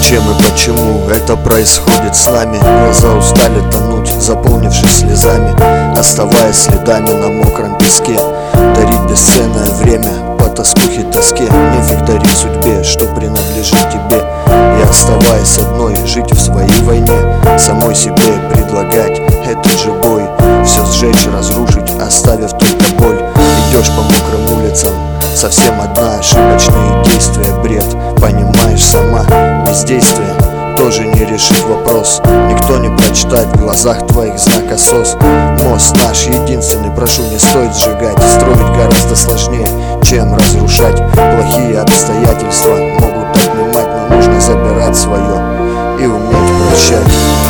Зачем и почему это происходит с нами? Глаза устали тонуть, заполнившись слезами, оставаясь следами на мокром песке. Дарить бесценное время по тоскухе тоске. Нефиг дарить судьбе, что принадлежит тебе. И оставаясь одной, жить в своей войне, самой себе предлагать этот же бой. Все сжечь, разрушить, оставив только боль. Идешь по мокрым улицам, совсем одна, ошибочные действия, бред. Понимаешь сама, бездействие тоже не решит вопрос. Никто не прочитает в глазах твоих знак осос. Мост наш единственный, прошу, не стоит сжигать. Строить гораздо сложнее, чем разрушать. Плохие обстоятельства могут отнимать, но нужно забирать свое и уметь прощать.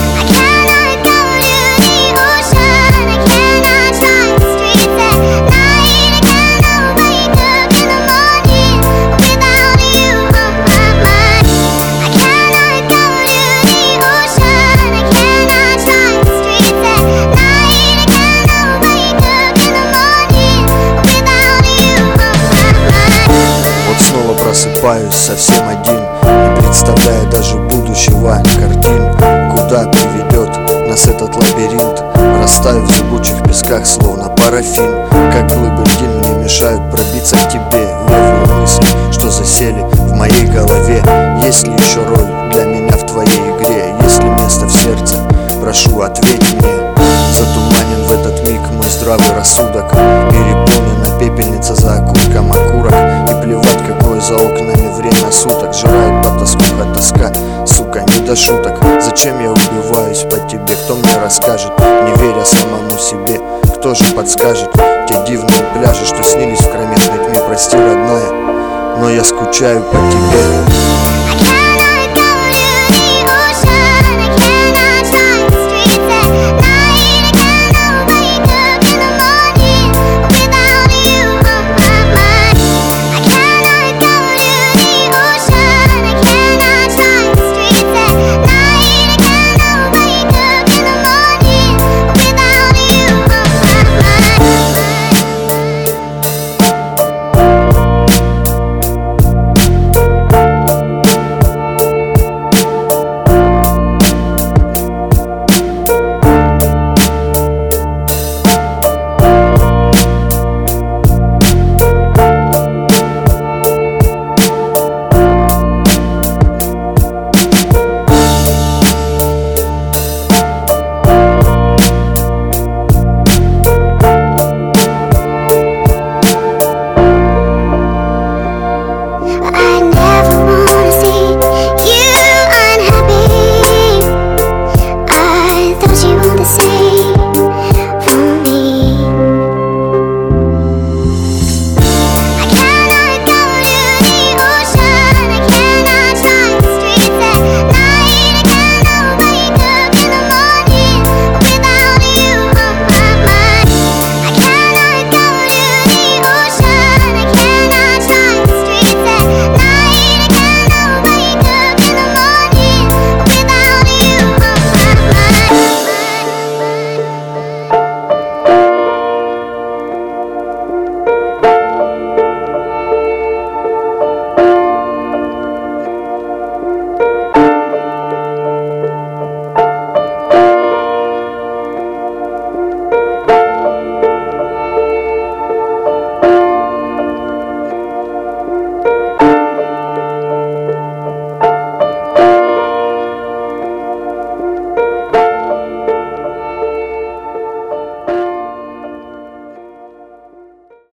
Просыпаюсь совсем один, не представляя даже будущего картин. Куда приведет нас этот лабиринт? Растаю в зыбучих песках, словно парафин. Как глыбы льдин мне мешают пробиться к тебе. Левые мысли, что засели в моей голове. Есть ли еще роль для меня в твоей игре? Есть ли место в сердце? Прошу, ответь мне. Затуманен в этот миг мой здравый рассудок. Переполнена пепельница за окурком окурок. И плевать, какое за окнами время суток. Жирает по тоскуха тоска, сука, не до шуток. Зачем я убиваюсь по тебе? Кто мне расскажет, не веря самому себе? Кто же подскажет те дивные пляжи, что снились в кромешной тьме? Прости, родная, но я скучаю по тебе.